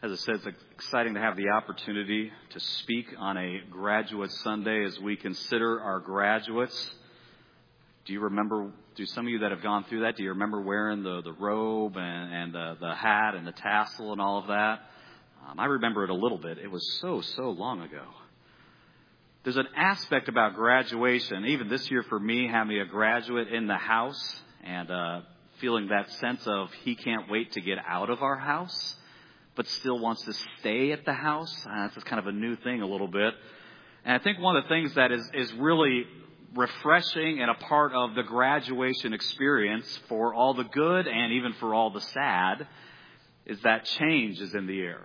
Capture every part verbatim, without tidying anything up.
As I said, it's exciting to have the opportunity to speak on a graduate Sunday as we consider our graduates. Do you remember, do some of you that have gone through that, do you remember wearing the, the robe and, and the, the hat and the tassel and all of that? Um, I remember it a little bit. It was so, so long ago. There's an aspect about graduation, even this year for me, having a graduate in the house and uh, feeling that sense of he can't wait to get out of our house, but still wants to stay at the house. Uh, that's kind of a new thing a little bit. And I think one of the things that is, is really refreshing and a part of the graduation experience for all the good and even for all the sad is that change is in the air.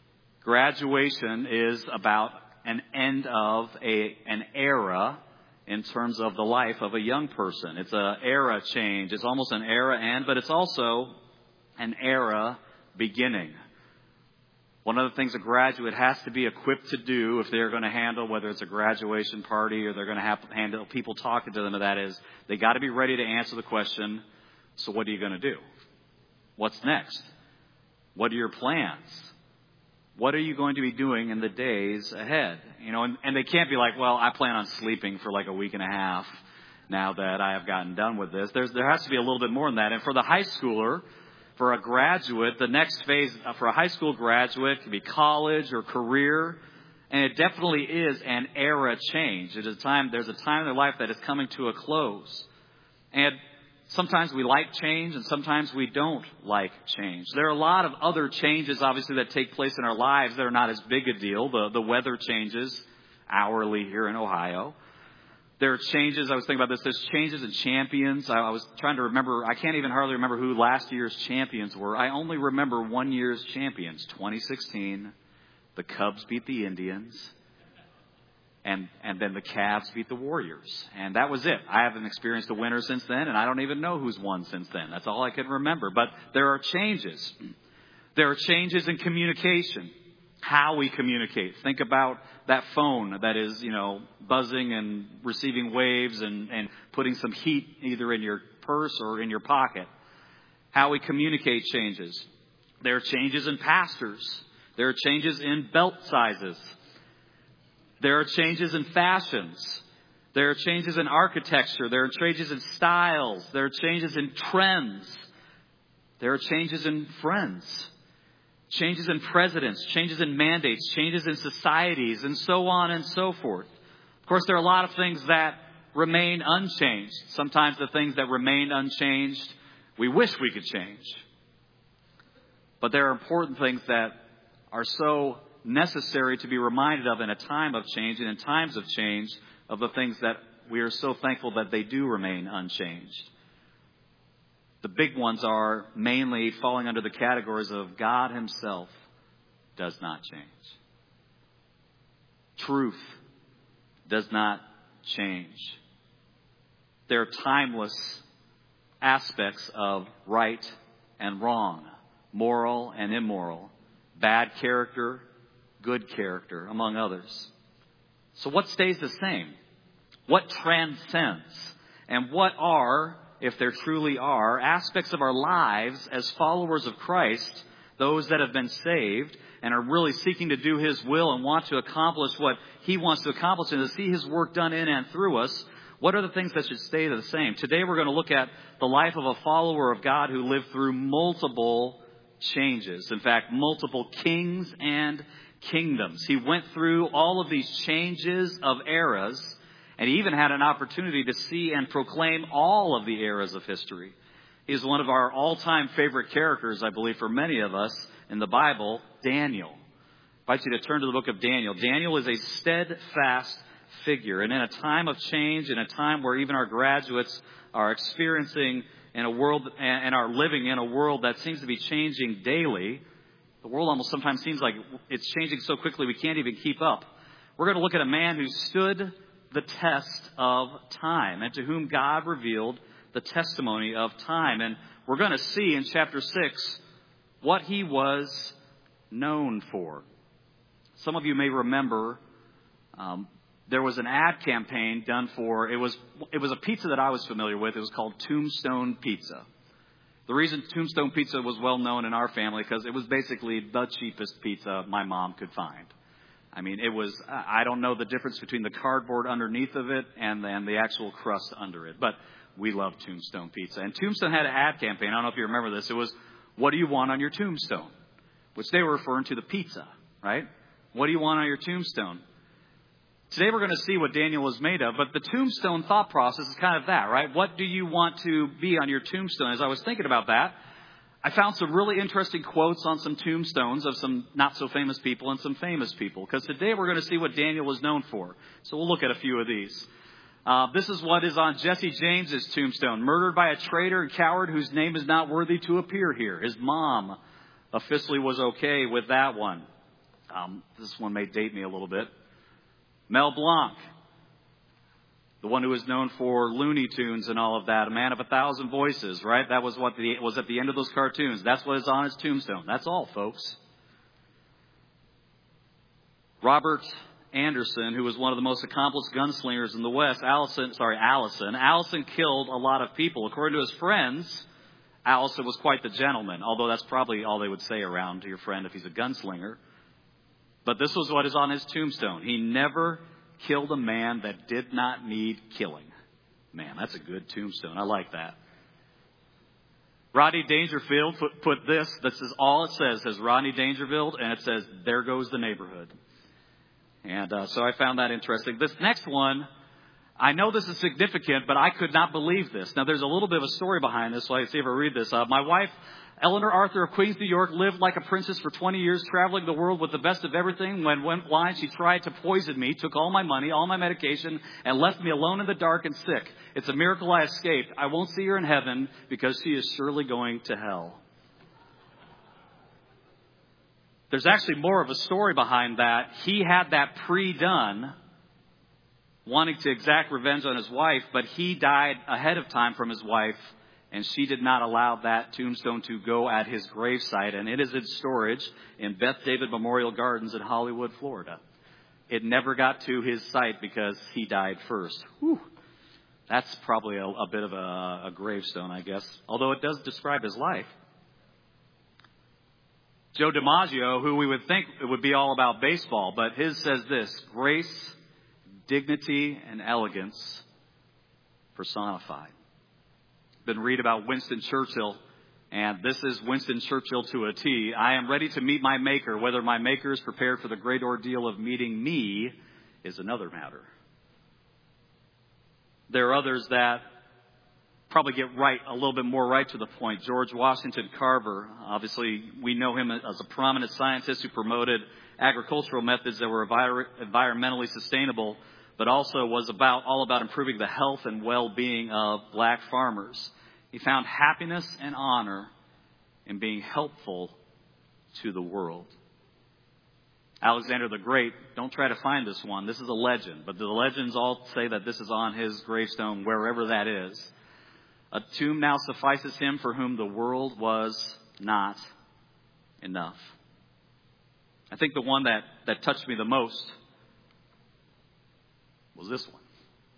Graduation is about an end of a an era in terms of the life of a young person. It's an era change. It's almost an era end, but it's also an era beginning. One of the things a graduate has to be equipped to do if they're going to handle, whether it's a graduation party or they're going to have to handle people talking to them, and that is they got to be ready to answer the question, so what are you going to do? What's next? What are your plans? What are you going to be doing in the days ahead? You know, and, and they can't be like, well, I plan on sleeping for like a week and a half now that I have gotten done with this. There's, there has to be a little bit more than that. And for the high schooler, for a graduate, the next phase for a high school graduate can be college or career. And it definitely is an era change. It is a time, there's a time in their life that is coming to a close. And sometimes we like change and sometimes we don't like change. There are a lot of other changes, obviously, that take place in our lives that are not as big a deal. The, the weather changes hourly here in Ohio. There are changes, I was thinking about this, there's changes in champions. I, I was trying to remember, I can't even hardly remember who last year's champions were. I only remember one year's champions, twenty sixteen. The Cubs beat the Indians. And and then the Cavs beat the Warriors. And that was it. I haven't experienced a winner since then, and I don't even know who's won since then. That's all I can remember. But there are changes. There are changes in communication, how we communicate. Think about that phone that is, you know, buzzing and receiving waves and, and putting some heat either in your purse or in your pocket. How we communicate changes. There are changes in pastors. There are changes in belt sizes. There are changes in fashions. There are changes in architecture. There are changes in styles. There are changes in trends. There are changes in friends. Changes in presidents. Changes in mandates. Changes in societies. And so on and so forth. Of course, there are a lot of things that remain unchanged. Sometimes the things that remain unchanged, we wish we could change. But there are important things that are so necessary to be reminded of in a time of change and in times of change of the things that we are so thankful that they do remain unchanged. The big ones are mainly falling under the categories of God Himself does not change. Truth does not change. There are timeless aspects of right and wrong, moral and immoral, bad character, good character, among others. So what stays the same? What transcends? And what are, if there truly are, aspects of our lives as followers of Christ, those that have been saved and are really seeking to do His will and want to accomplish what He wants to accomplish and to see His work done in and through us, what are the things that should stay the same? Today we're going to look at the life of a follower of God who lived through multiple changes. In fact, multiple kings and kingdoms. He went through all of these changes of eras, and he even had an opportunity to see and proclaim all of the eras of history. He's one of our all-time favorite characters, I believe, for many of us in the Bible, Daniel. I invite you to turn to the book of Daniel. Daniel is a steadfast figure, and in a time of change, in a time where even our graduates are experiencing in a world and are living in a world that seems to be changing daily. The world almost sometimes seems like it's changing so quickly we can't even keep up. We're going to look at a man who stood the test of time and to whom God revealed the testimony of time. And we're going to see in chapter six what he was known for. Some of you may remember um, there was an ad campaign done for, it was it was a pizza that I was familiar with. It was called Tombstone Pizza. The reason Tombstone Pizza was well known in our family, because it was basically the cheapest pizza my mom could find. I mean, it was, I don't know the difference between the cardboard underneath of it and then the actual crust under it. But we love Tombstone Pizza. And Tombstone had an ad campaign. I don't know if you remember this. It was, what do you want on your tombstone? Which they were referring to the pizza, right? What do you want on your tombstone? Today we're going to see what Daniel was made of. But the tombstone thought process is kind of that, right? What do you want to be on your tombstone? As I was thinking about that, I found some really interesting quotes on some tombstones of some not so famous people and some famous people. Because today we're going to see what Daniel was known for. So we'll look at a few of these. Uh, this is what is on Jesse James's tombstone. Murdered by a traitor and coward whose name is not worthy to appear here. His mom officially was okay with that one. Um, this one may date me a little bit. Mel Blanc. The one who was known for Looney Tunes and all of that. A man of a thousand voices, right? That was what the, was at the end of those cartoons. That's what is on his tombstone. That's all, folks. Robert Anderson, who was one of the most accomplished gunslingers in the West. Allison, sorry, Allison. Allison killed a lot of people. According to his friends, Allison was quite the gentleman. Although that's probably all they would say around to your friend if he's a gunslinger. But this was what is on his tombstone. He never killed a man that did not need killing. Man, that's a good tombstone. I like that. Rodney Dangerfield put, put this. This is all it says. It says Rodney Dangerfield, and it says, there goes the neighborhood. And uh, so I found that interesting. This next one, I know this is significant, but I could not believe this. Now, there's a little bit of a story behind this, so I see if I read this. Uh, my wife, Eleanor Arthur of Queens, New York, lived like a princess for twenty years, traveling the world with the best of everything. When went blind, she tried to poison me, took all my money, all my medication, and left me alone in the dark and sick. It's a miracle I escaped. I won't see her in heaven because she is surely going to hell. There's actually more of a story behind that. He had that pre-done, wanting to exact revenge on his wife, but he died ahead of time from his wife. And she did not allow that tombstone to go at his gravesite. And it is in storage in Beth David Memorial Gardens in Hollywood, Florida. It never got to his site because he died first. Whew. That's probably a, a bit of a, a gravestone, I guess. Although it does describe his life. Joe DiMaggio, who we would think it would be all about baseball, but his says this: grace, dignity, and elegance personified. Been read about Winston Churchill, and this is Winston Churchill to a T. I am ready to meet my maker. Whether my maker is prepared for the great ordeal of meeting me is another matter. There are others that probably get right, a little bit more right to the point. George Washington Carver, obviously we know him as a prominent scientist who promoted agricultural methods that were environmentally sustainable, but also was about all about improving the health and well-being of black farmers. He found happiness and honor in being helpful to the world. Alexander the Great, don't try to find this one. This is a legend, but the legends all say that this is on his gravestone, wherever that is. A tomb now suffices him for whom the world was not enough. I think the one that, that touched me the most was this one.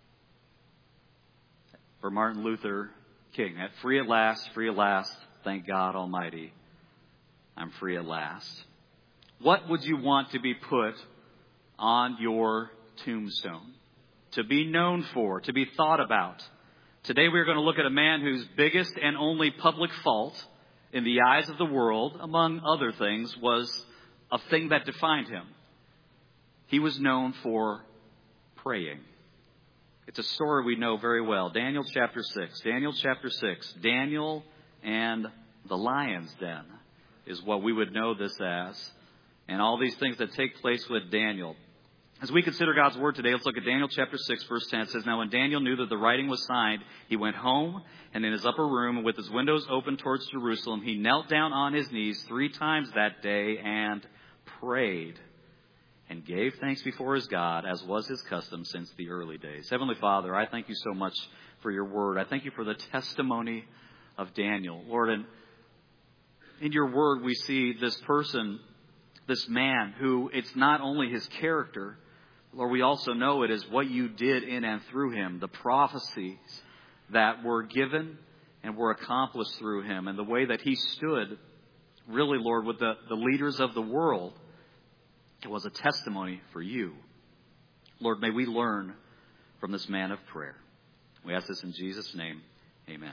For Martin Luther King. At free at last, free at last, thank God Almighty, I'm free at last. What would you want to be put on your tombstone? To be known for, to be thought about. Today we're going to look at a man whose biggest and only public fault in the eyes of the world, among other things, was a thing that defined him. He was known for praying. It's a story we know very well. Daniel chapter six. Daniel chapter six. Daniel and the lion's den is what we would know this as. And all these things that take place with Daniel. As we consider God's word today, let's look at Daniel chapter six, verse ten. It says, now when Daniel knew that the writing was signed, he went home, and in his upper room, with his windows open towards Jerusalem, he knelt down on his knees three times that day and prayed and gave thanks before his God, as was his custom since the early days. Heavenly Father, I thank you so much for your word. I thank you for the testimony of Daniel. Lord, and in your word we see this person, this man, who it's not only his character, Lord, we also know it is what you did in and through him, the prophecies that were given and were accomplished through him. And the way that he stood, really, Lord, with the, the leaders of the world, it was a testimony for you. Lord, may we learn from this man of prayer. We ask this in Jesus' name. Amen.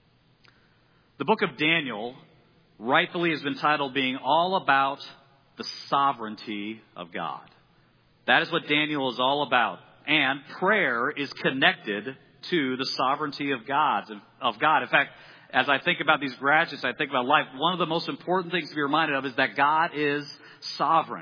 The book of Daniel rightfully has been titled being all about the sovereignty of God. That is what Daniel is all about. And prayer is connected to the sovereignty of God. Of God. In fact, as I think about these graduates, I think about life, one of the most important things to be reminded of is that God is sovereign.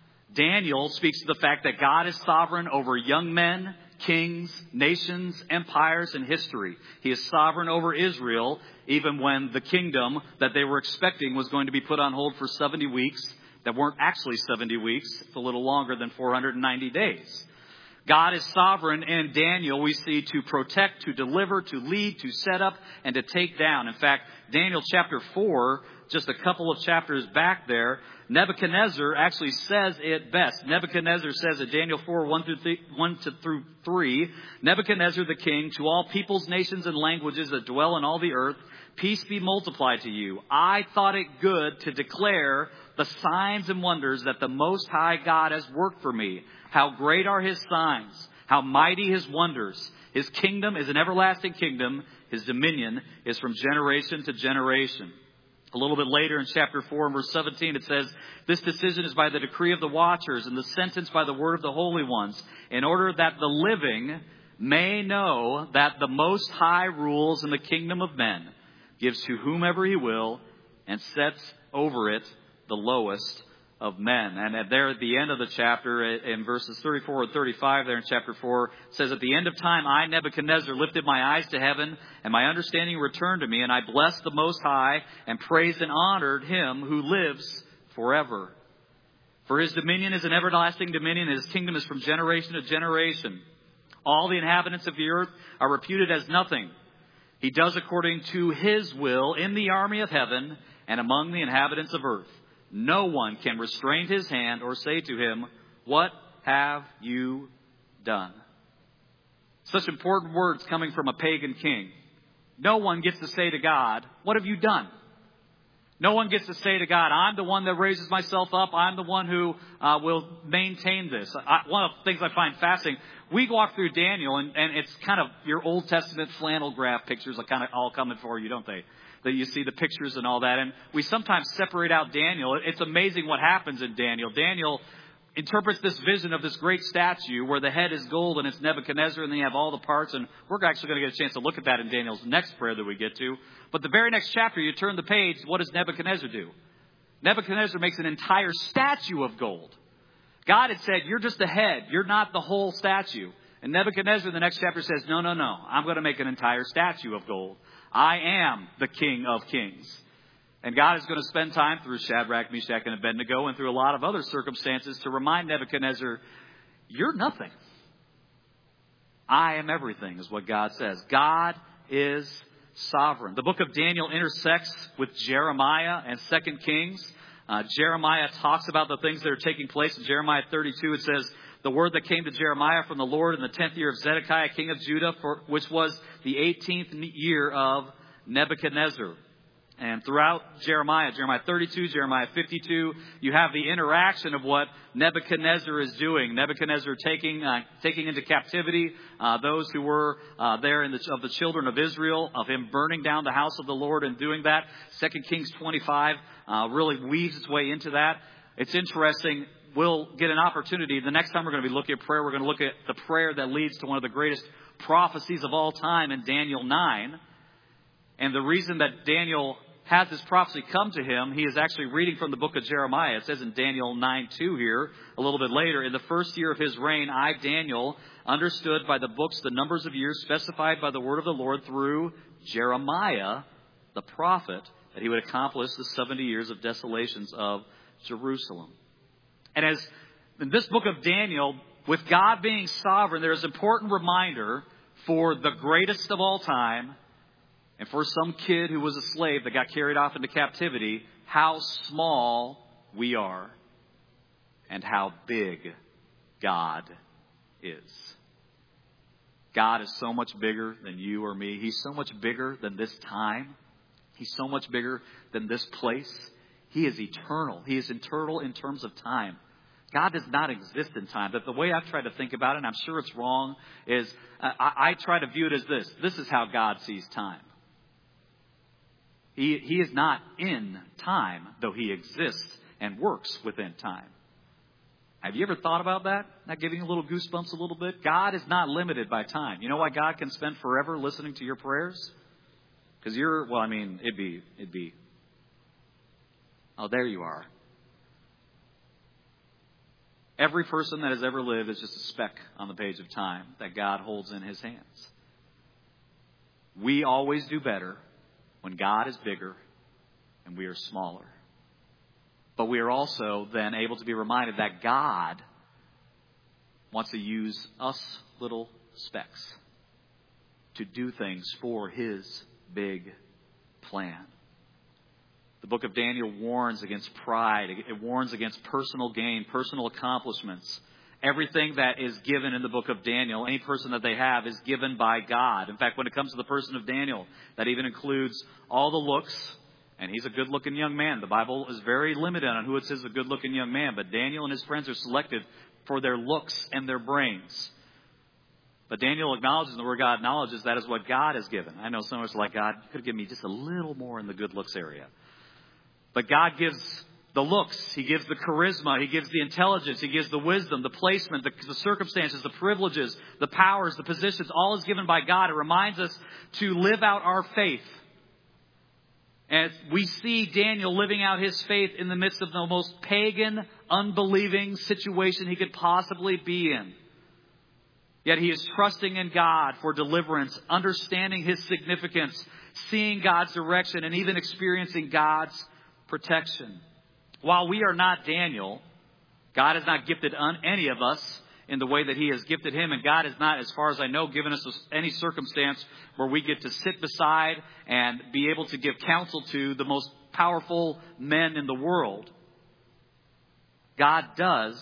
Daniel speaks to the fact that God is sovereign over young men, kings, nations, empires, and history. He is sovereign over Israel, even when the kingdom that they were expecting was going to be put on hold for seventy weeks, that weren't actually seventy weeks. It's a little longer than four hundred ninety days. God is sovereign, and Daniel we see to protect, to deliver, to lead, to set up, and to take down. In fact, Daniel chapter four, just a couple of chapters back there, Nebuchadnezzar actually says it best. Nebuchadnezzar says in Daniel four, one through three, Nebuchadnezzar the king, to all peoples, nations, and languages that dwell in all the earth, peace be multiplied to you. I thought it good to declare the signs and wonders that the Most High God has worked for me. How great are his signs, how mighty his wonders. His kingdom is an everlasting kingdom. His dominion is from generation to generation. A little bit later in chapter four and verse seventeen, it says, this decision is by the decree of the watchers and the sentence by the word of the holy ones, in order that the living may know that the Most High rules in the kingdom of men, gives to whomever he will, and sets over it the lowest of men. And there at the end of the chapter, in verses thirty-four and thirty-five there in chapter four, it says, at the end of time, I, Nebuchadnezzar, lifted my eyes to heaven, and my understanding returned to me, and I blessed the Most High, and praised and honored him who lives forever. For his dominion is an everlasting dominion, and his kingdom is from generation to generation. All the inhabitants of the earth are reputed as nothing. He does according to his will in the army of heaven and among the inhabitants of earth. No one can restrain his hand or say to him, what have you done? Such important words coming from a pagan king. No one gets to say to God, what have you done? No one gets to say to God, I'm the one that raises myself up. I'm the one who uh, will maintain this. I, one of the things I find fascinating, we walk through Daniel, and, and it's kind of your Old Testament flannel graph pictures are kind of all coming for you, don't they? That you see the pictures and all that. And we sometimes separate out Daniel. It's amazing what happens in Daniel. Daniel interprets this vision of this great statue where the head is gold and it's Nebuchadnezzar, and then you have all the parts. And we're actually going to get a chance to look at that in Daniel's next prayer that we get to. But the very next chapter, you turn the page, what does Nebuchadnezzar do? Nebuchadnezzar makes an entire statue of gold. God had said, you're just the head. You're not the whole statue. And Nebuchadnezzar in the next chapter says, no, no, no. I'm going to make an entire statue of gold. I am the King of Kings. And God is going to spend time through Shadrach, Meshach, and Abednego and through a lot of other circumstances to remind Nebuchadnezzar, you're nothing. I am everything is what God says. God is sovereign. The book of Daniel intersects with Jeremiah and Second Kings. Uh, Jeremiah talks about the things that are taking place. In Jeremiah thirty-two, it says, the word that came to Jeremiah from the Lord in the tenth year of Zedekiah, king of Judah, for, which was the eighteenth year of Nebuchadnezzar. And throughout Jeremiah, Jeremiah thirty-two, Jeremiah fifty-two, you have the interaction of what Nebuchadnezzar is doing. Nebuchadnezzar taking uh, taking into captivity uh, those who were uh, there in the, of the children of Israel, of him burning down the house of the Lord and doing that. Second Kings twenty-five uh, really weaves its way into that. It's interesting. We'll get an opportunity. The next time we're going to be looking at prayer, we're going to look at the prayer that leads to one of the greatest prophecies of all time in Daniel nine. And the reason that Daniel has this prophecy come to him, he is actually reading from the book of Jeremiah. It says in Daniel nine two here, a little bit later, in the first year of his reign, I, Daniel, understood by the books the numbers of years specified by the word of the Lord through Jeremiah, the prophet, that he would accomplish the seventy years of desolations of Jerusalem. And as in this book of Daniel, with God being sovereign, there is an important reminder for the greatest of all time, and for some kid who was a slave that got carried off into captivity, how small we are and how big God is. God is so much bigger than you or me. He's so much bigger than this time. He's so much bigger than this place. He is eternal. He is eternal in terms of time. God does not exist in time. But the way I've tried to think about it, and I'm sure it's wrong, is I, I try to view it as this. This is how God sees time. He, he is not in time, though He exists and works within time. Have you ever thought about that? Not giving you a little goosebumps a little bit? God is not limited by time. You know why God can spend forever listening to your prayers? Because you're, well, I mean, it'd be, it'd be, oh, there you are. Every person that has ever lived is just a speck on the page of time that God holds in His hands. We always do better when God is bigger and we are smaller. But we are also then able to be reminded that God wants to use us little specks to do things for His big plan. The book of Daniel warns against pride. It warns against personal gain, personal accomplishments. Everything that is given in the book of Daniel, any person that they have, is given by God. In fact, when it comes to the person of Daniel, that even includes all the looks, and he's a good-looking young man. The Bible is very limited on who it says is a good-looking young man, but Daniel and his friends are selected for their looks and their brains. But Daniel acknowledges, and the word God acknowledges, that is what God has given. I know some of us are like, God, you could have given me just a little more in the good looks area. But God gives the looks. He gives the charisma. He gives the intelligence. He gives the wisdom, the placement, the, the circumstances, the privileges, the powers, the positions. All is given by God. It reminds us to live out our faith. And we see Daniel living out his faith in the midst of the most pagan, unbelieving situation he could possibly be in. Yet he is trusting in God for deliverance, understanding His significance, seeing God's direction, and even experiencing God's protection. While we are not Daniel, God has not gifted any of us in the way that He has gifted him. And God has not, as far as I know, given us any circumstance where we get to sit beside and be able to give counsel to the most powerful men in the world. God does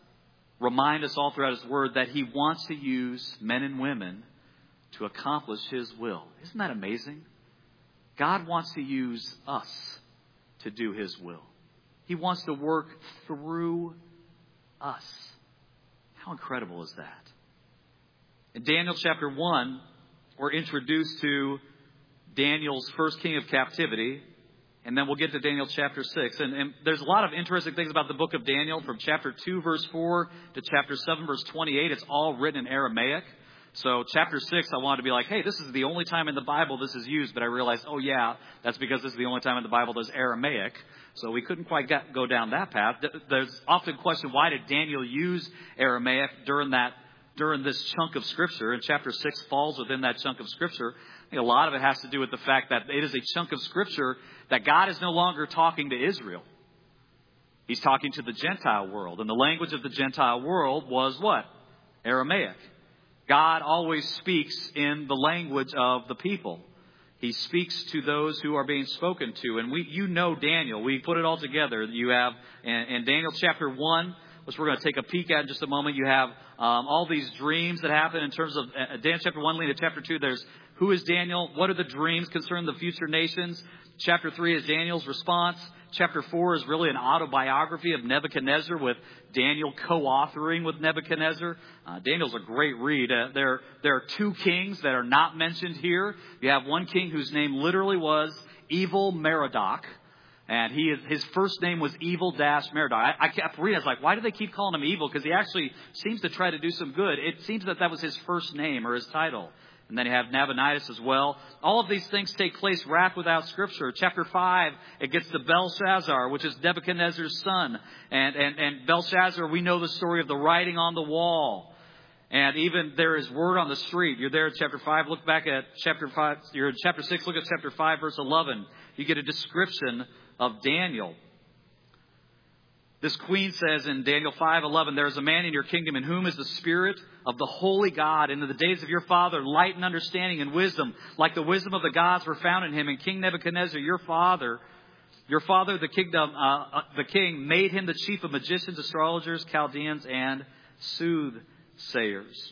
remind us all throughout His Word that He wants to use men and women to accomplish His will. Isn't that amazing? God wants to use us to do His will. He wants to work through us. How incredible is that? In Daniel chapter one, we're introduced to Daniel's first king of captivity. And then we'll get to Daniel chapter six. And, and there's a lot of interesting things about the book of Daniel. From chapter two, verse four to chapter seven, verse twenty-eight. It's all written in Aramaic. So chapter six, I wanted to be like, hey, this is the only time in the Bible this is used. But I realized, oh yeah, that's because this is the only time in the Bible there's Aramaic. So we couldn't quite get, go down that path. There's often a question, why did Daniel use Aramaic during that during this chunk of Scripture? And chapter six falls within that chunk of Scripture. I think a lot of it has to do with the fact that it is a chunk of Scripture that God is no longer talking to Israel. He's talking to the Gentile world. And the language of the Gentile world was what? Aramaic. God always speaks in the language of the people. He speaks to those who are being spoken to. And we, you know Daniel. We put it all together. You have in, in Daniel chapter one, which we're going to take a peek at in just a moment. You have um, all these dreams that happen in terms of uh, Daniel chapter one leading to chapter two. There's who is Daniel? What are the dreams concerning the future nations? Chapter three is Daniel's response. Chapter four is really an autobiography of Nebuchadnezzar with Daniel co-authoring with Nebuchadnezzar. Uh, Daniel's a great read. Uh, there, there are two kings that are not mentioned here. You have one king whose name literally was Evil Merodach. And he is, his first name was Evil Dash Merodach. I, I kept reading. I was like, why do they keep calling him evil? Because he actually seems to try to do some good. It seems that that was his first name or his title. And then you have Nabonidus as well. All of these things take place wrapped without Scripture. Chapter five, it gets to Belshazzar, which is Nebuchadnezzar's son. And, and, and Belshazzar, we know the story of the writing on the wall. And even there is word on the street. You're there at chapter five. Look back at chapter five. You're in chapter six. Look at chapter five, verse eleven. You get a description of Daniel. This queen says in Daniel five eleven, there is a man in your kingdom in whom is the Spirit of the holy God. And in the days of your father, light and understanding and wisdom, like the wisdom of the gods, were found in him. And King Nebuchadnezzar, your father, your father, the kingdom, uh, uh, the king, made him the chief of magicians, astrologers, Chaldeans, and soothsayers.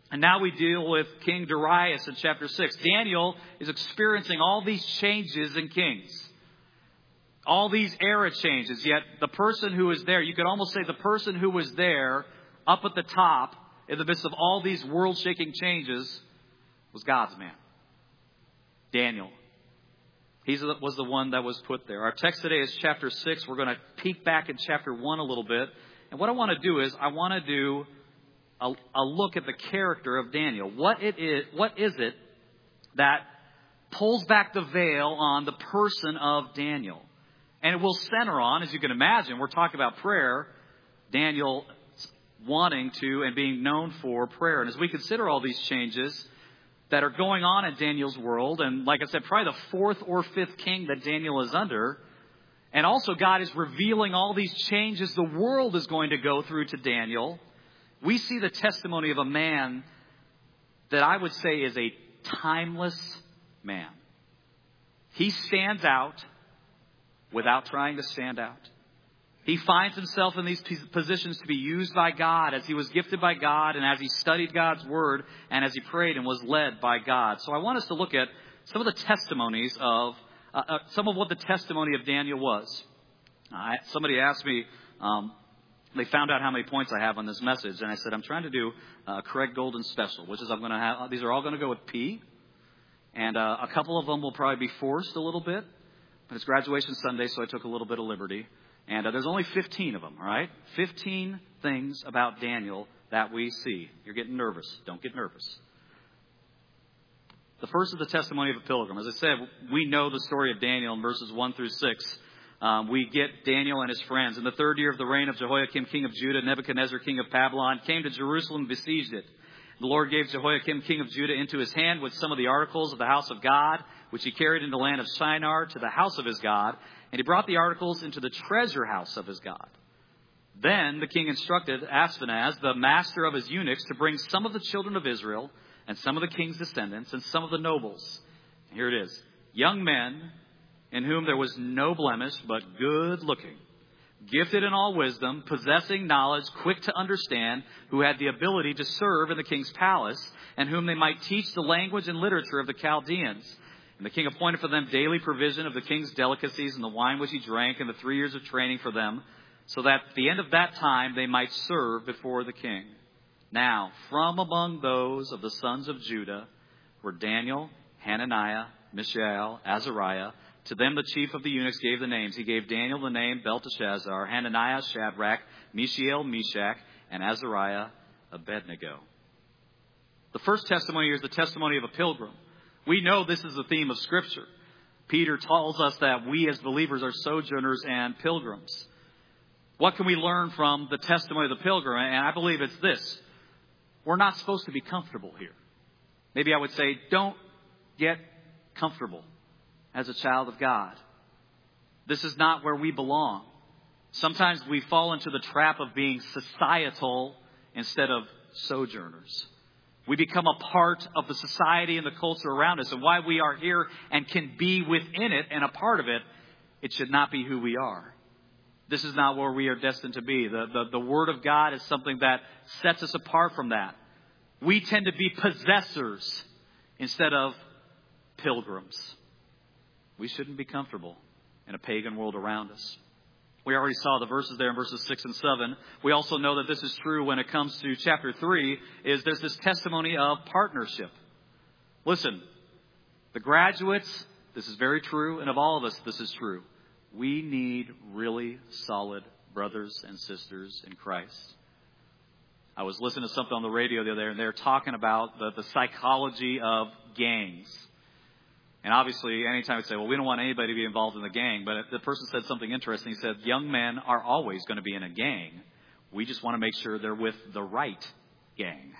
And now we deal with King Darius in chapter six. Daniel is experiencing all these changes in kings. All these era changes. Yet the person who is there, you could almost say the person who was there up at the top in the midst of all these world-shaking changes was God's man. Daniel. He was the one that was put there. Our text today is chapter six. We're going to peek back in chapter one a little bit. And what I want to do is I want to do a, a look at the character of Daniel. What it is, what is it that pulls back the veil on the person of Daniel? And it will center on, as you can imagine, we're talking about prayer. Daniel wanting to and being known for prayer. And as we consider all these changes that are going on in Daniel's world, and like I said, probably the fourth or fifth king that Daniel is under, and also God is revealing all these changes the world is going to go through to Daniel, we see the testimony of a man that I would say is a timeless man. He stands out without trying to stand out. He finds himself in these positions to be used by God as he was gifted by God and as he studied God's word and as he prayed and was led by God. So I want us to look at some of the testimonies of, uh, uh, some of what the testimony of Daniel was. Uh, somebody asked me, um, they found out how many points I have on this message. And I said, I'm trying to do uh, Craig Golden special, which is I'm going to have, these are all going to go with P. And uh, a couple of them will probably be forced a little bit. But it's graduation Sunday, so I took a little bit of liberty. And uh, there's only fifteen of them, all right? fifteen things about Daniel that we see. You're getting nervous. Don't get nervous. The first is the testimony of a pilgrim. As I said, we know the story of Daniel in verses one through six. Um, we get Daniel and his friends. In the third year of the reign of Jehoiakim, king of Judah, Nebuchadnezzar, king of Babylon, came to Jerusalem and besieged it. The Lord gave Jehoiakim, king of Judah, into his hand with some of the articles of the house of God, which he carried into the land of Shinar to the house of his God. And he brought the articles into the treasure house of his God. Then the king instructed Ashpenaz, the master of his eunuchs, to bring some of the children of Israel and some of the king's descendants and some of the nobles. And here it is. Young men in whom there was no blemish, but good looking, gifted in all wisdom, possessing knowledge, quick to understand, who had the ability to serve in the king's palace, and whom they might teach the language and literature of the Chaldeans. And the king appointed for them daily provision of the king's delicacies and the wine which he drank, and the three years of training for them, so that at the end of that time they might serve before the king. Now, from among those of the sons of Judah were Daniel, Hananiah, Mishael, Azariah. To them the chief of the eunuchs gave the names. He gave Daniel the name Belteshazzar, Hananiah, Shadrach, Mishael, Meshach, and Azariah, Abednego. The first testimony here is the testimony of a pilgrim. We know this is the theme of Scripture. Peter tells us that we as believers are sojourners and pilgrims. What can we learn from the testimony of the pilgrim? And I believe it's this. We're not supposed to be comfortable here. Maybe I would say, don't get comfortable as a child of God. This is not where we belong. Sometimes we fall into the trap of being societal instead of sojourners. We become a part of the society and the culture around us. And why we are here and can be within it and a part of it, it should not be who we are. This is not where we are destined to be. The, the, the Word of God is something that sets us apart from that. We tend to be possessors instead of pilgrims. We shouldn't be comfortable in a pagan world around us. We already saw the verses there in verses six and seven. We also know that this is true when it comes to chapter three, is there's this testimony of partnership. Listen, the graduates, this is very true, and of all of us, this is true. We need really solid brothers and sisters in Christ. I was listening to something on the radio the other day, and they were talking about the, the psychology of gangs. And obviously, anytime we say, well, we don't want anybody to be involved in the gang. But the person said something interesting. He said, young men are always going to be in a gang. We just want to make sure they're with the right gang.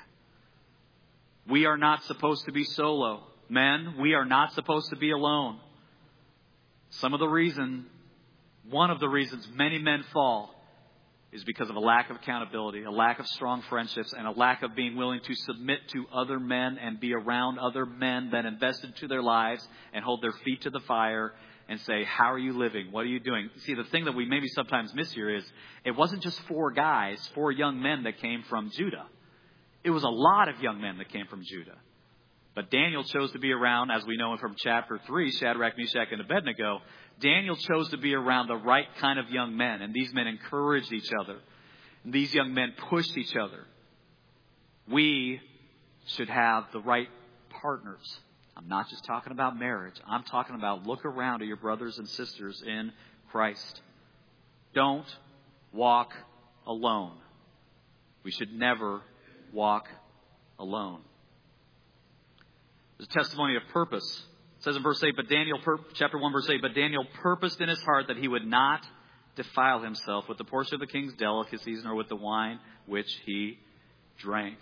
We are not supposed to be solo. Men, we are not supposed to be alone. Some of the reason, one of the reasons many men fall is because of a lack of accountability, a lack of strong friendships, and a lack of being willing to submit to other men and be around other men that invest into their lives and hold their feet to the fire and say, how are you living? What are you doing? See, the thing that we maybe sometimes miss here is it wasn't just four guys, four young men that came from Judah. It was a lot of young men that came from Judah. But Daniel chose to be around, as we know from chapter three, Shadrach, Meshach, and Abednego. Daniel chose to be around the right kind of young men. And these men encouraged each other. And these young men pushed each other. We should have the right partners. I'm not just talking about marriage. I'm talking about look around at your brothers and sisters in Christ. Don't walk alone. We should never walk alone. There's a testimony of purpose. It says in verse eight, but Daniel, chapter one, verse eight, but Daniel purposed in his heart that he would not defile himself with the portion of the king's delicacies nor with the wine which he drank.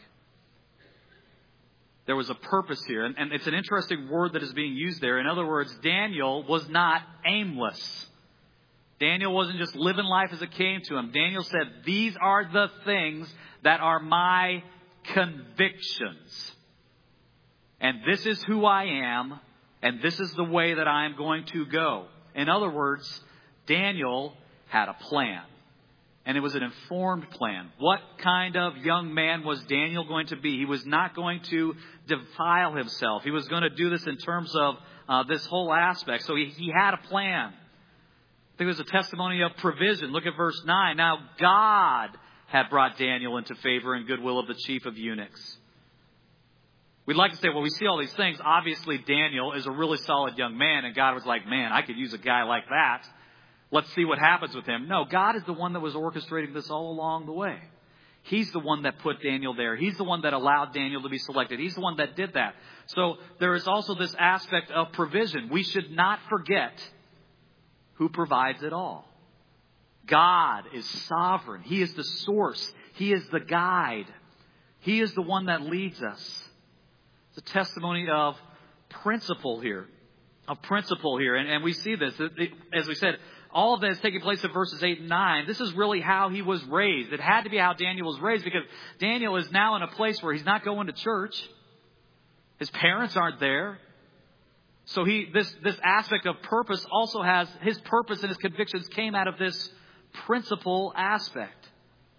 There was a purpose here, and, and it's an interesting word that is being used there. In other words, Daniel was not aimless. Daniel wasn't just living life as it came to him. Daniel said, these are the things that are my convictions. And this is who I am, and this is the way that I am going to go. In other words, Daniel had a plan. And it was an informed plan. What kind of young man was Daniel going to be? He was not going to defile himself. He was going to do this in terms of uh, this whole aspect. So he, he had a plan. I think it was a testimony of provision. Look at verse nine. Now God had brought Daniel into favor and goodwill of the chief of eunuchs. We'd like to say, well, we see all these things. Obviously, Daniel is a really solid young man. And God was like, man, I could use a guy like that. Let's see what happens with him. No, God is the one that was orchestrating this all along the way. He's the one that put Daniel there. He's the one that allowed Daniel to be selected. He's the one that did that. So there is also this aspect of provision. We should not forget who provides it all. God is sovereign. He is the source. He is the guide. He is the one that leads us. It's a testimony of principle here. Of principle here. And, and we see this. As we said, all of that is taking place in verses eight and nine. This is really how he was raised. It had to be how Daniel was raised because Daniel is now in a place where he's not going to church. His parents aren't there. So he this, this aspect of purpose also has, his purpose and his convictions came out of this principle aspect.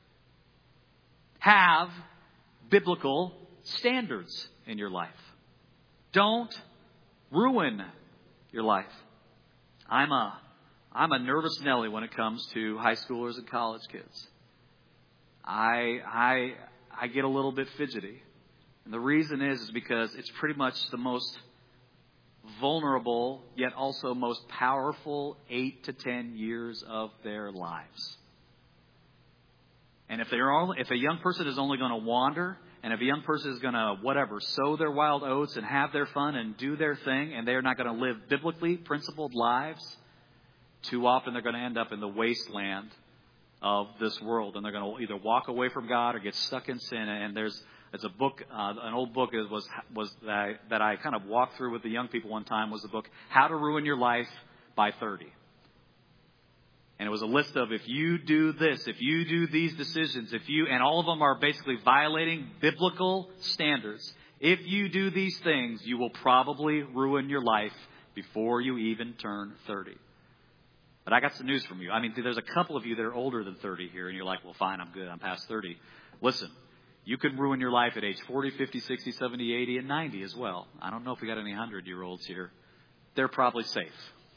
Have biblical standards in your life. Don't ruin your life. I'm a I'm a nervous Nelly when it comes to high schoolers and college kids. I I I get a little bit fidgety. And the reason is, is because it's pretty much the most vulnerable, yet also most powerful eight to ten years of their lives. And if they're only, if a young person is only going to wander, and if a young person is going to, whatever, sow their wild oats and have their fun and do their thing, and they're not going to live biblically principled lives, too often they're going to end up in the wasteland of this world. And they're going to either walk away from God or get stuck in sin. And there's it's a book, uh, an old book is, was was that I, that I kind of walked through with the young people one time was the book, How to Ruin Your Life by thirty. And it was a list of if you do this, if you do these decisions, if you, and all of them are basically violating biblical standards. If you do these things, you will probably ruin your life before you even turn thirty. But I got some news from you. I mean, there's a couple of you that are older than thirty here, and you're like, well, fine, I'm good. I'm past thirty. Listen, you could ruin your life at age forty, fifty, sixty, seventy, eighty, and ninety as well. I don't know if we got any hundred-year-olds here. They're probably safe.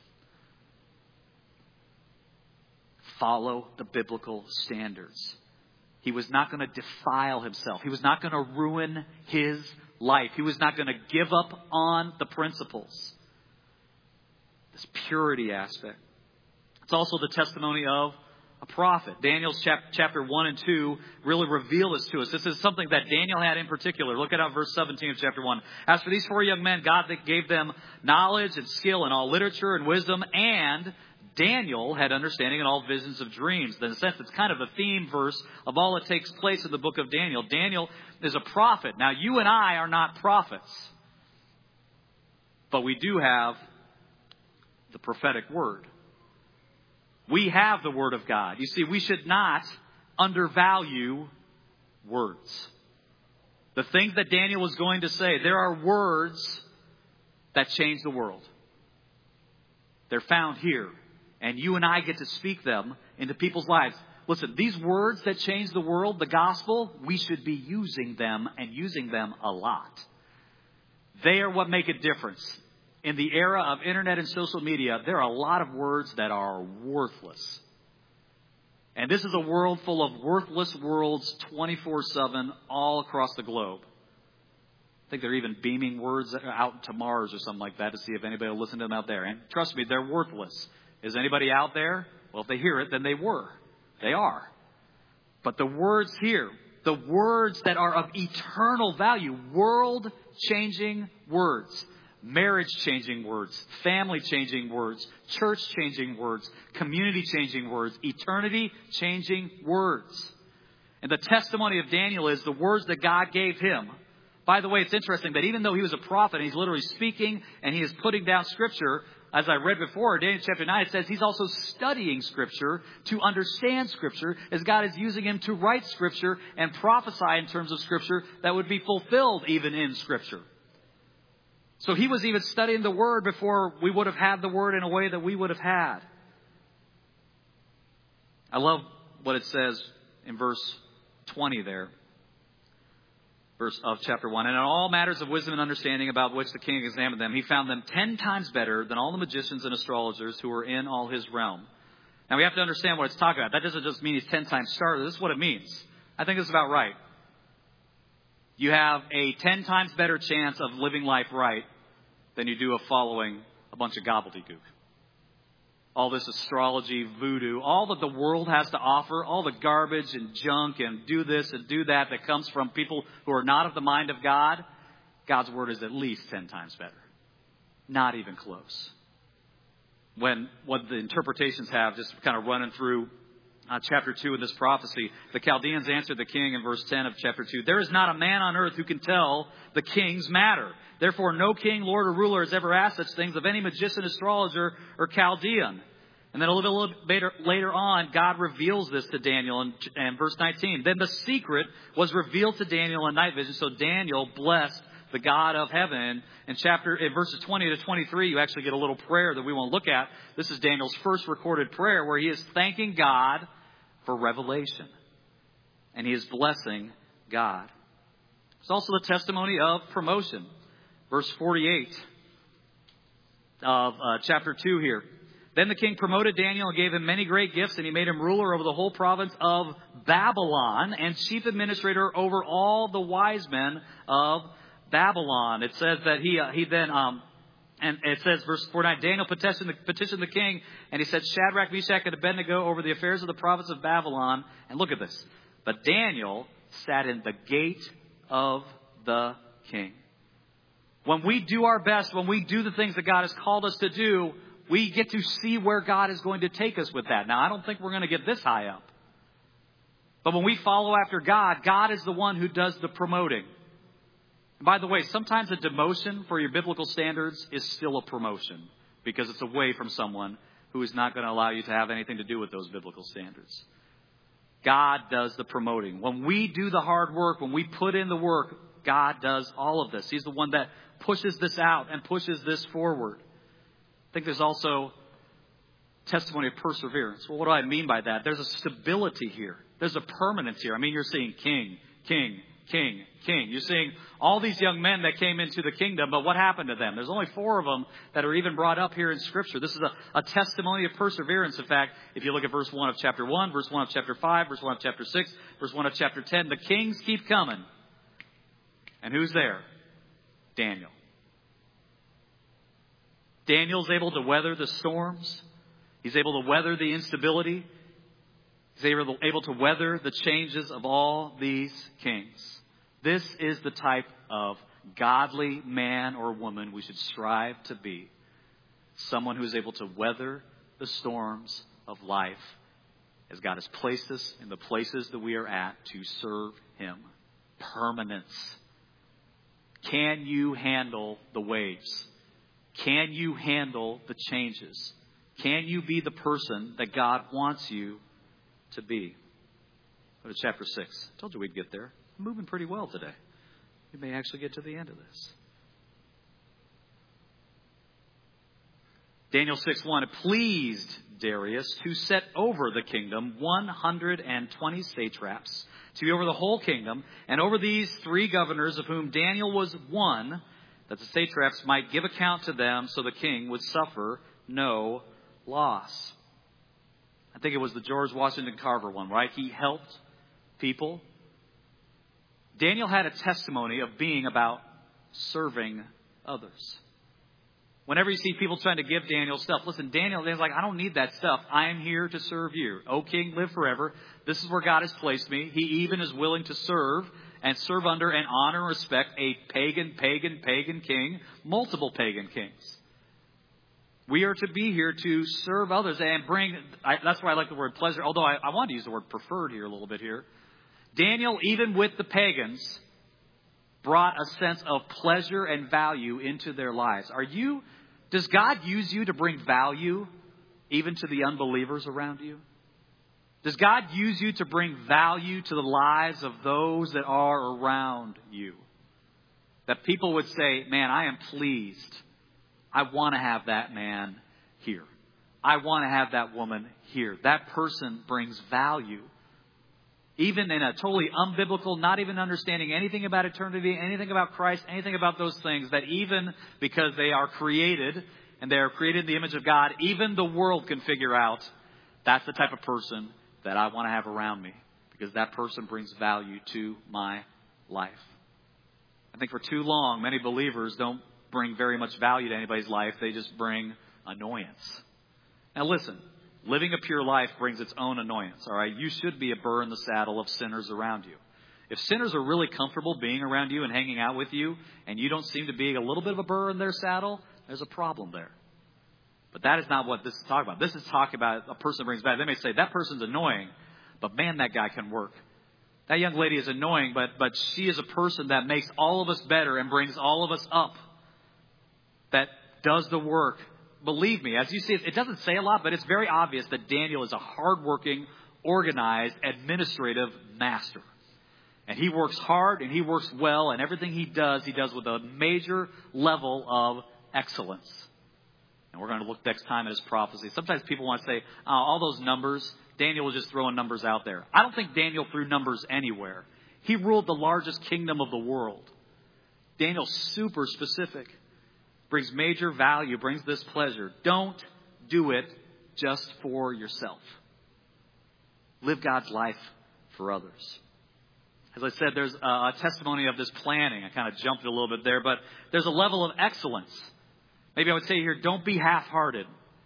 Follow the biblical standards. He was not going to defile himself. He was not going to ruin his life. He was not going to give up on the principles. This purity aspect. It's also the testimony of a prophet. Daniel's chap- chapter one and two really reveal this to us. This is something that Daniel had in particular. Look at verse seventeen of chapter one. As for these four young men, God that gave them knowledge and skill in all literature and wisdom, and Daniel had understanding in all visions of dreams. In a sense, it's kind of a theme verse of all that takes place in the book of Daniel. Daniel is a prophet. Now, you and I are not prophets, but we do have the prophetic word. We have the word of God. You see, we should not undervalue words. The things that Daniel was going to say, there are words that change the world. They're found here. And you and I get to speak them into people's lives. listen, these words that change the world, the gospel, we should be using them and using them a lot. They are what make a difference. In the era of internet and social media, there are a lot of words that are worthless. And this is a world full of worthless words twenty-four seven all across the globe. I think they're even beaming words out to Mars or something like that to see if anybody will listen to them out there. And trust me, they're worthless. Is anybody out there? Well, if they hear it, then they were. They are. But the words here, the words that are of eternal value, world-changing words, marriage-changing words, family-changing words, church-changing words, community-changing words, eternity-changing words. And the testimony of Daniel is the words that God gave him. By the way, it's interesting that even though he was a prophet, and he's literally speaking and he is putting down Scripture, as I read before, Daniel chapter nine, it says he's also studying Scripture to understand Scripture as God is using him to write Scripture and prophesy in terms of Scripture that would be fulfilled even in Scripture. So he was even studying the Word before we would have had the Word in a way that we would have had. I love what it says in verse twenty there. Verse of chapter one. And in all matters of wisdom and understanding about which the king examined them, he found them ten times better than all the magicians and astrologers who were in all his realm. Now we have to understand what it's talking about. That doesn't just mean he's ten times smarter. This is what it means. I think this is about right. You have a ten times better chance of living life right than you do of following a bunch of gobbledygook. All this astrology, voodoo, all that the world has to offer, all the garbage and junk and do this and do that that comes from people who are not of the mind of God, God's word is at least ten times better. Not even close. When what the interpretations have, just kind of running through uh, chapter two of this prophecy, the Chaldeans answered the king in verse ten of chapter two, there is not a man on earth who can tell the king's matter. Therefore, no king, lord, or ruler has ever asked such things of any magician, astrologer, or Chaldean. And then a little bit later, later on, God reveals this to Daniel in, in verse nineteen. Then the secret was revealed to Daniel in night vision. So Daniel blessed the God of heaven. In chapter, in verses twenty to twenty-three, you actually get a little prayer that we won't look at. This is Daniel's first recorded prayer where he is thanking God for revelation. And he is blessing God. It's also the testimony of promotion. Verse forty-eight of uh, chapter two here. Then the king promoted Daniel and gave him many great gifts, and he made him ruler over the whole province of Babylon and chief administrator over all the wise men of Babylon. It says that he uh, he then, um, and it says, verse forty-nine, Daniel petitioned the, petitioned the king, and he said, Shadrach, Meshach, and Abednego over the affairs of the province of Babylon. And look at this. But Daniel sat in the gate of the king. When we do our best, when we do the things that God has called us to do, we get to see where God is going to take us with that. Now, I don't think we're going to get this high up. But when we follow after God, God is the one who does the promoting. And by the way, sometimes a demotion for your biblical standards is still a promotion because it's away from someone who is not going to allow you to have anything to do with those biblical standards. God does the promoting. When we do the hard work, when we put in the work, God does all of this. He's the one that pushes this out and pushes this forward. I think there's also testimony of perseverance. Well, what do I mean by that? There's a stability here. There's a permanence here. I mean, you're seeing king, king, king, king. You're seeing all these young men that came into the kingdom, but what happened to them? There's only four of them that are even brought up here in Scripture. This is a, a testimony of perseverance. In fact, if you look at verse one of chapter one, verse one of chapter five, verse one of chapter six, verse one of chapter ten, the kings keep coming. And who's there? Daniel. Daniel's able to weather the storms. He's able to weather the instability. He's able, able to weather the changes of all these kings. This is the type of godly man or woman we should strive to be. Someone who is able to weather the storms of life as God has placed us in the places that we are at to serve Him. Permanence. Can you handle the waves? Can you handle the changes? Can you be the person that God wants you to be? Go to chapter six. I told you we'd get there. I'm moving pretty well today. We may actually get to the end of this. Daniel six one, it pleased Darius to set over the kingdom one hundred twenty satraps, to be over the whole kingdom, and over these three governors, of whom Daniel was one, that the satraps might give account to them, so the king would suffer no loss. I think it was the George Washington Carver one, right? He helped people. Daniel had a testimony of being about serving others. Whenever you see people trying to give Daniel stuff, listen, Daniel is like, I don't need that stuff. I am here to serve you. O king, live forever. This is where God has placed me. He even is willing to serve and serve under and honor and respect a pagan, pagan, pagan king, multiple pagan kings. We are to be here to serve others and bring, I, that's why I like the word pleasure, although I, I want to use the word preferred here a little bit here. Daniel, even with the pagans, brought a sense of pleasure and value into their lives. Are you, does God use you to bring value even to the unbelievers around you? Does God use you to bring value to the lives of those that are around you? That people would say, man, I am pleased. I want to have that man here. I want to have that woman here. That person brings value. Even in a totally unbiblical, not even understanding anything about eternity, anything about Christ, anything about those things, that even because they are created and they are created in the image of God, even the world can figure out that's the type of person that I want to have around me, because that person brings value to my life. I think for too long, many believers don't bring very much value to anybody's life. They just bring annoyance. Now listen, living a pure life brings its own annoyance, all right? You should be a burr in the saddle of sinners around you. If sinners are really comfortable being around you and hanging out with you, and you don't seem to be a little bit of a burr in their saddle, there's a problem there. But that is not what this is talking about. This is talking about a person brings value. They may say, that person's annoying, but man, that guy can work. That young lady is annoying, but, but she is a person that makes all of us better and brings all of us up. That does the work. Believe me, as you see, it doesn't say a lot, but it's very obvious that Daniel is a hardworking, organized, administrative master. And he works hard and he works well, and everything he does, he does with a major level of excellence. And we're going to look next time at his prophecy. Sometimes people want to say, oh, all those numbers, Daniel was just throwing numbers out there. I don't think Daniel threw numbers anywhere. He ruled the largest kingdom of the world. Daniel's super specific. Brings major value, brings this pleasure. Don't do it just for yourself. Live God's life for others. As I said, there's a testimony of this planning. I kind of jumped a little bit there, but there's a level of excellence. Maybe I would say here, don't be half-hearted.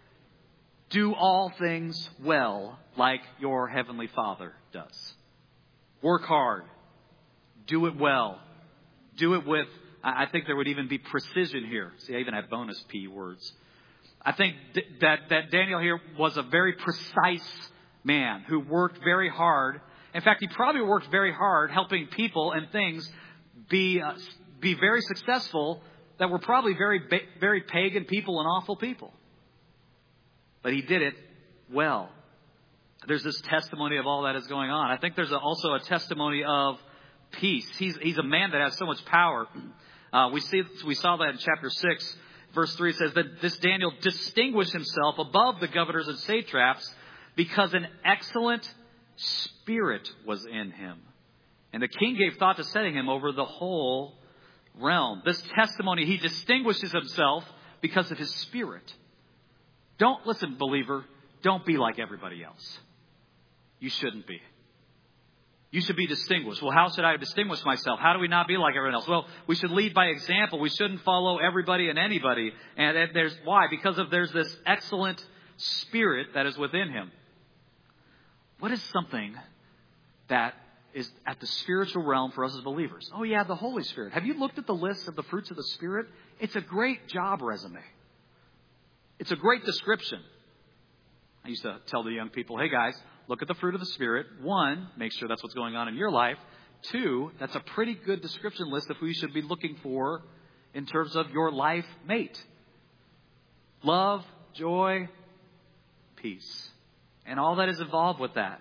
Do all things well like your Heavenly Father does. Work hard. Do it well. Do it with, I think there would even be precision here. See, I even have bonus P words. I think that, that Daniel here was a very precise man who worked very hard. In fact, he probably worked very hard helping people and things be uh, be very successful that were probably very, very pagan people and awful people. But he did it well. There's this testimony of all that is going on. I think there's a, also a testimony of peace. He's, he's a man that has so much power. Uh, we see we saw that in chapter six, verse three. It says that this Daniel distinguished himself above the governors and satraps because an excellent spirit was in him. And the king gave thought to setting him over the whole realm. This testimony, he distinguishes himself because of his spirit. Don't, listen, believer, don't be like everybody else. You shouldn't be. You should be distinguished. Well, how should I distinguish myself? How do we not be like everyone else? Well, we should lead by example. We shouldn't follow everybody and anybody. And there's why? Because of there's this excellent spirit that is within him. What is something that is at the spiritual realm for us as believers? Oh, yeah, the Holy Spirit. Have you looked at the list of the fruits of the Spirit? It's a great job resume. It's a great description. I used to tell the young people, hey, guys, look at the fruit of the Spirit. One, make sure that's what's going on in your life. Two, that's a pretty good description list of who you should be looking for in terms of your life mate. Love, joy, peace. And all that is involved with that.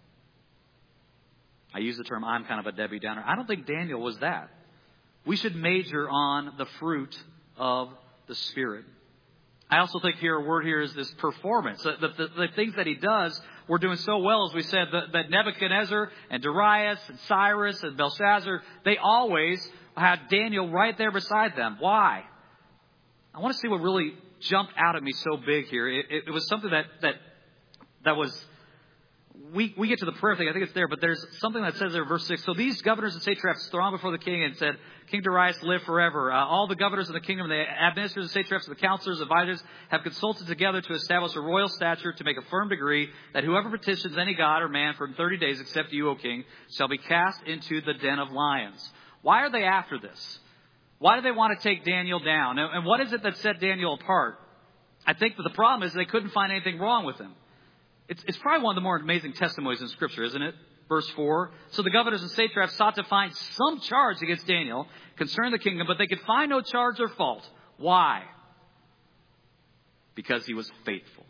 I use the term, I'm kind of a Debbie Downer. I don't think Daniel was that. We should major on the fruit of the Spirit. I also think here a word here is this performance. The, the, the things that he does, we're doing so well, as we said, that, that Nebuchadnezzar and Darius and Cyrus and Belshazzar, they always had Daniel right there beside them. Why? I want to see what really jumped out at me so big here. It, it, it was something that that that was. We we get to the prayer thing. I think it's there, but there's something that says there, verse six. So these governors and satraps thronged before the king and said, King Darius, live forever. Uh, all the governors of the kingdom, the administrators, the satraps, the counselors, advisors, have consulted together to establish a royal statute to make a firm decree that whoever petitions any god or man for thirty days, except you, O king, shall be cast into the den of lions. Why are they after this? Why do they want to take Daniel down? And what is it that set Daniel apart? I think that the problem is they couldn't find anything wrong with him. It's, it's probably one of the more amazing testimonies in Scripture, isn't it? Verse four. So the governors and satraps sought to find some charge against Daniel concerning the kingdom, but they could find no charge or fault. Why? Because he was faithful.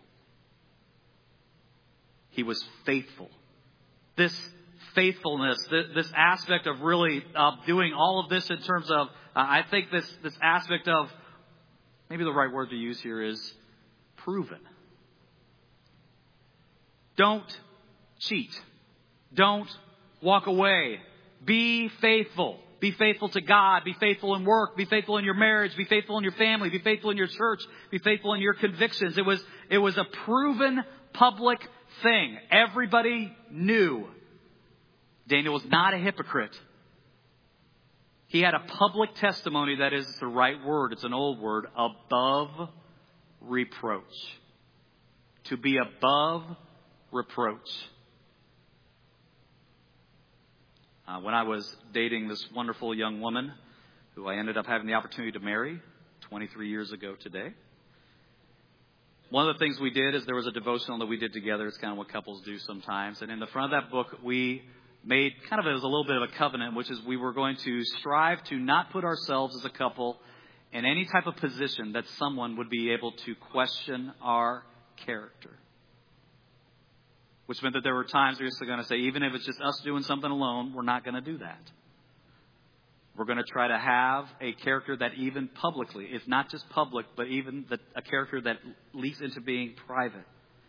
He was faithful. This faithfulness, this, this aspect of really uh, doing all of this in terms of, uh, I think this, this aspect of, maybe the right word to use here is proven. Don't cheat. Don't walk away. Be faithful. Be faithful to God. Be faithful in work. Be faithful in your marriage. Be faithful in your family. Be faithful in your church. Be faithful in your convictions. It was, it was a proven public thing. Everybody knew Daniel was not a hypocrite. He had a public testimony that is the right word. It's an old word. Above reproach. To be above reproach. Uh, when I was dating this wonderful young woman who I ended up having the opportunity to marry twenty-three years ago today, one of the things we did is there was a devotional that we did together. It's kind of what couples do sometimes. And in the front of that book, we made kind of it was a little bit of a covenant, which is we were going to strive to not put ourselves as a couple in any type of position that someone would be able to question our character. Which meant that there were times we were going to say, even if it's just us doing something alone, we're not going to do that. We're going to try to have a character that even publicly, it's not just public, but even the, a character that leaks into being private.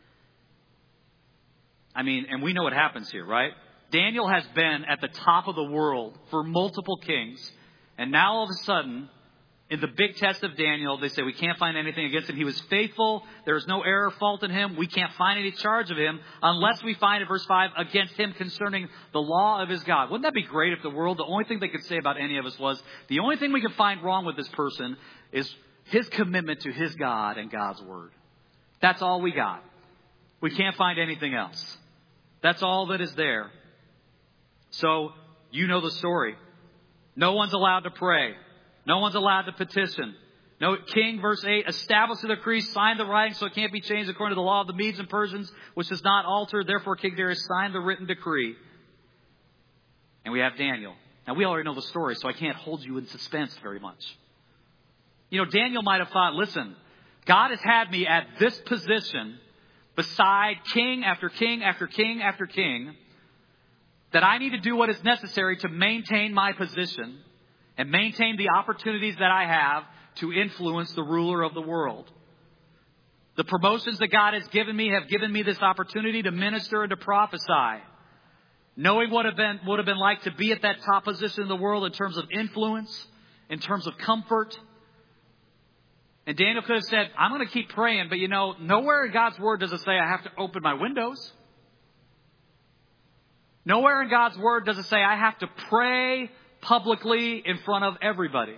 I mean, and we know what happens here, right? Daniel has been at the top of the world for multiple kings. And now all of a sudden, in the big test of Daniel, they say we can't find anything against him. He was faithful. There is no error or fault in him. We can't find any charge of him unless we find in verse five against him concerning the law of his God. Wouldn't that be great if the world, the only thing they could say about any of us was the only thing we can find wrong with this person is his commitment to his God and God's word. That's all we got. We can't find anything else. That's all that is there. So you know the story. No one's allowed to pray. No one's allowed to petition. No king, verse eight, established the decree, signed the writing so it can't be changed according to the law of the Medes and Persians, which does not alter. Therefore, King Darius signed the written decree. And we have Daniel. Now, we already know the story, so I can't hold you in suspense very much. You know, Daniel might have thought, listen, God has had me at this position beside king after king after king after king, that I need to do what is necessary to maintain my position and maintain the opportunities that I have to influence the ruler of the world. The promotions that God has given me have given me this opportunity to minister and to prophesy. Knowing what have been, would have been like to be at that top position in the world in terms of influence, in terms of comfort. And Daniel could have said, I'm going to keep praying, but you know, nowhere in God's word does it say I have to open my windows. Nowhere in God's word does it say I have to pray publicly in front of everybody.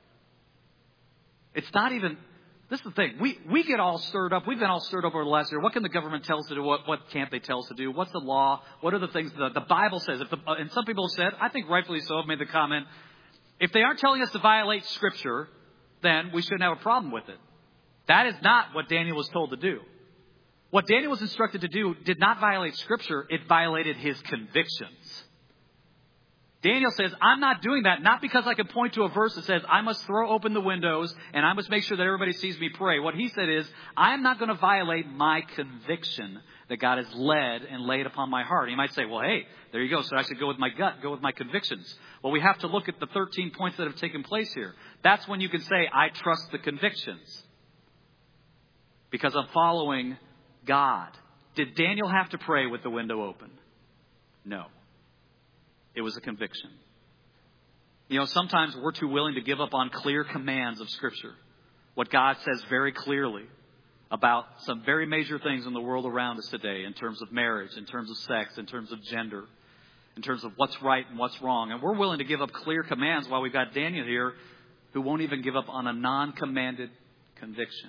It's not even, this is the thing, we, we get all stirred up. We've been all stirred up over the last year. What can the government tell us to do? What, what can't they tell us to do? What's the law? What are the things that the Bible says? If the, and some people have said, I think rightfully so, have made the comment, if they aren't telling us to violate Scripture, then we shouldn't have a problem with it. That is not what Daniel was told to do. What Daniel was instructed to do did not violate Scripture. It violated his convictions. Daniel says, I'm not doing that, not because I can point to a verse that says I must throw open the windows and I must make sure that everybody sees me pray. What he said is, I'm not going to violate my conviction that God has led and laid upon my heart. You might say, well, hey, there you go. So I should go with my gut, go with my convictions. Well, we have to look at the thirteen points that have taken place here. That's when you can say, I trust the convictions. because I'm following God. Did Daniel have to pray with the window open? No. It was a conviction. You know, sometimes we're too willing to give up on clear commands of Scripture. What God says very clearly about some very major things in the world around us today in terms of marriage, in terms of sex, in terms of gender, in terms of what's right and what's wrong. And we're willing to give up clear commands while we've got Daniel here who won't even give up on a non-commanded conviction.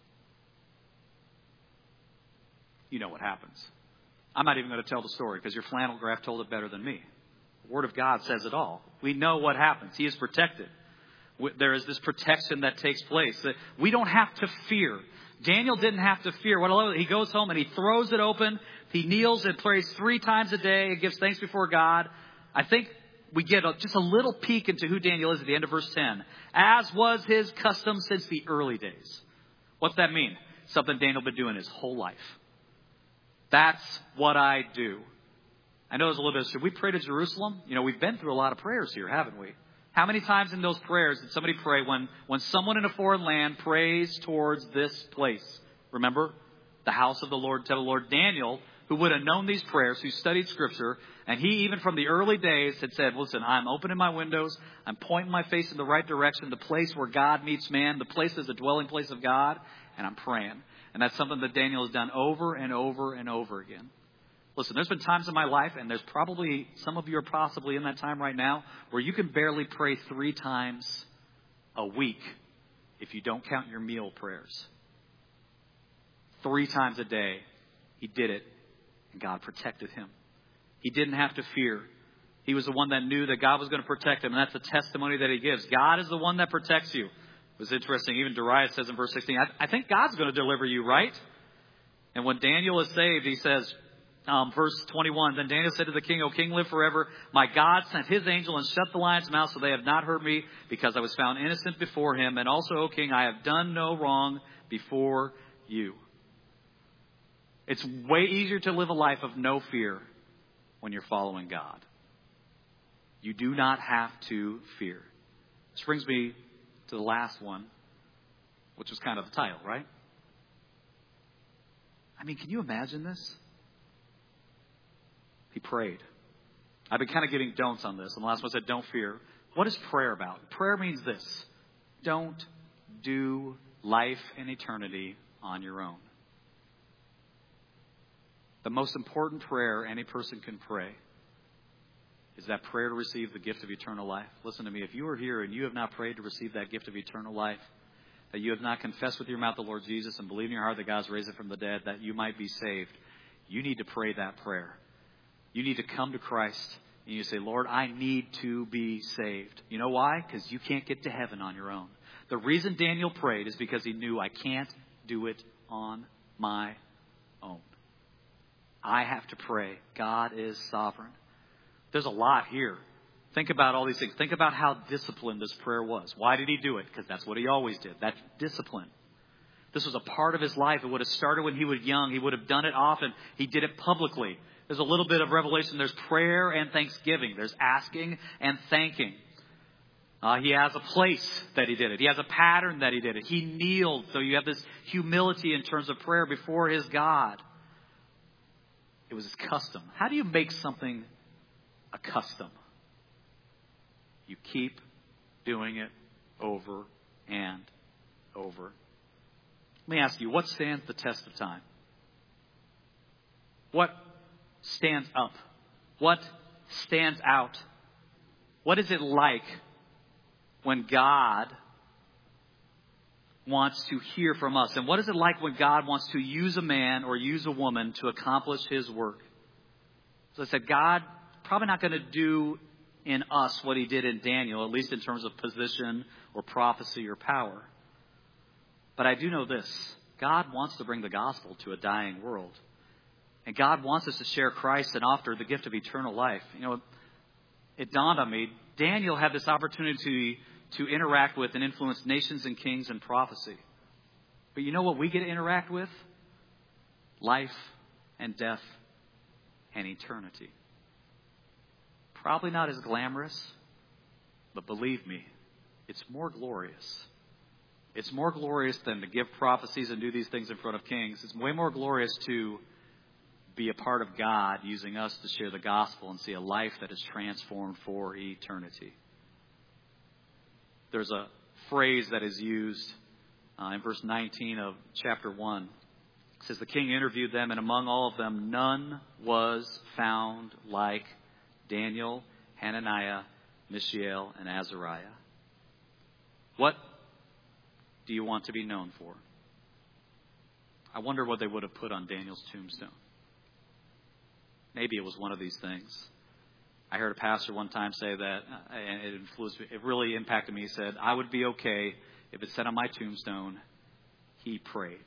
You know what happens. I'm not even going to tell the story because your flannel graph told it better than me. The Word of God says it all. We know what happens. He is protected. There is this protection that takes place. We don't have to fear. Daniel didn't have to fear. What I love, he goes home and he throws it open. He kneels and prays three times a day and gives thanks before God. I think we get a, just a little peek into who Daniel is at the end of verse ten. As was his custom since the early days. What's that mean? Something Daniel been doing his whole life. That's what I do. I know there's a little bit of, should we pray to Jerusalem? You know, we've been through a lot of prayers here, haven't we? How many times in those prayers did somebody pray when, when someone in a foreign land prays towards this place? Remember? The house of the Lord, temple of the Lord. Daniel, who would have known these prayers, who studied Scripture, and he, even from the early days, had said, listen, I'm opening my windows, I'm pointing my face in the right direction, the place where God meets man, the place is the dwelling place of God, and I'm praying. And that's something that Daniel has done over and over and over again. Listen, there's been times in my life, and there's probably, some of you are possibly in that time right now, where you can barely pray three times a week if you don't count your meal prayers. Three times a day, he did it, and God protected him. He didn't have to fear. He was the one that knew that God was going to protect him, and that's the testimony that he gives. God is the one that protects you. It was interesting. Even Darius says in verse sixteen, I, I think God's going to deliver you, right? And when Daniel is saved, he says, Um, verse twenty-one, then Daniel said to the king, O king, live forever. My God sent his angel and shut the lion's mouth so they have not hurt me because I was found innocent before him. And also, O king, I have done no wrong before you. It's way easier to live a life of no fear when you're following God. You do not have to fear. This brings me to the last one, which was kind of the title, right? I mean, can you imagine this? He prayed. I've been kind of giving don'ts on this. And the last one said, don't fear. What is prayer about? Prayer means this. Don't do life and eternity on your own. The most important prayer any person can pray is that prayer to receive the gift of eternal life. Listen to me. If you are here and you have not prayed to receive that gift of eternal life, that you have not confessed with your mouth the Lord Jesus and believed in your heart that God has raised him from the dead, that you might be saved, you need to pray that prayer. You need to come to Christ and you say, Lord, I need to be saved. You know why? Because you can't get to heaven on your own. The reason Daniel prayed is because he knew I can't do it on my own. I have to pray. God is sovereign. There's a lot here. Think about all these things. Think about how disciplined this prayer was. Why did he do it? Because that's what he always did. That's discipline. This was a part of his life. It would have started when he was young. He would have done it often. He did it publicly. There's a little bit of revelation. There's prayer and thanksgiving. There's asking and thanking. Uh, he has a place that he did it. He has a pattern that he did it. He kneeled. So you have this humility in terms of prayer before his God. It was his custom. How do you make something a custom? You keep doing it over and over. Let me ask you, what stands the test of time? What stands up? What stands out? What is it like when God wants to hear from us? And what is it like when God wants to use a man or use a woman to accomplish his work? So I said, God probably not going to do in us what he did in Daniel, at least in terms of position or prophecy or power. But I do know this. God wants to bring the gospel to a dying world. And God wants us to share Christ and offer the gift of eternal life. You know, it dawned on me, Daniel had this opportunity to interact with and influence nations and kings in prophecy. But you know what we get to interact with? Life and death and eternity. Probably not as glamorous, but believe me, it's more glorious. It's more glorious than to give prophecies and do these things in front of kings. It's way more glorious to be a part of God using us to share the gospel and see a life that is transformed for eternity. There's a phrase that is used uh, in verse nineteen of chapter one. It says, the king interviewed them, and among all of them none was found like Daniel, Hananiah, Mishael, and Azariah. What do you want to be known for? I wonder what they would have put on Daniel's tombstone. Maybe it was one of these things. I heard a pastor one time say that, and it influenced me. It really impacted me. He said, I would be okay if it said on my tombstone, he prayed.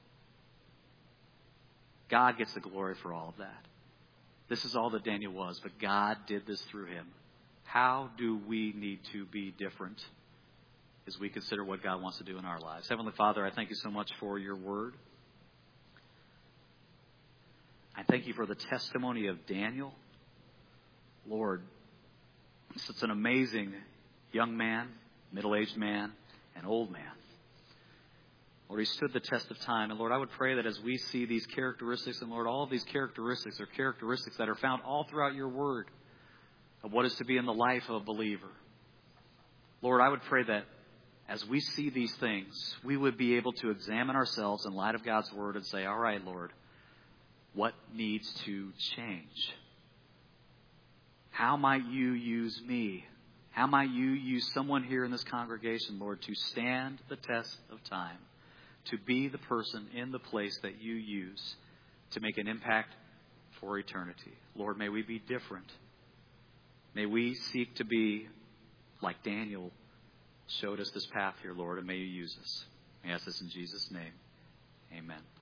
God gets the glory for all of that. This is all that Daniel was, but God did this through him. How do we need to be different as we consider what God wants to do in our lives? Heavenly Father, I thank you so much for your word. I thank you for the testimony of Daniel. Lord, such an amazing young man, middle-aged man, and old man. Lord, he stood the test of time. And Lord, I would pray that as we see these characteristics, and Lord, all of these characteristics are characteristics that are found all throughout your word of what is to be in the life of a believer. Lord, I would pray that as we see these things, we would be able to examine ourselves in light of God's word and say, all right, Lord, what needs to change? How might you use me? How might you use someone here in this congregation, Lord, to stand the test of time, to be the person in the place that you use to make an impact for eternity? Lord, may we be different. May we seek to be like Daniel showed us this path here, Lord, and may you use us. I ask this in Jesus' name. Amen.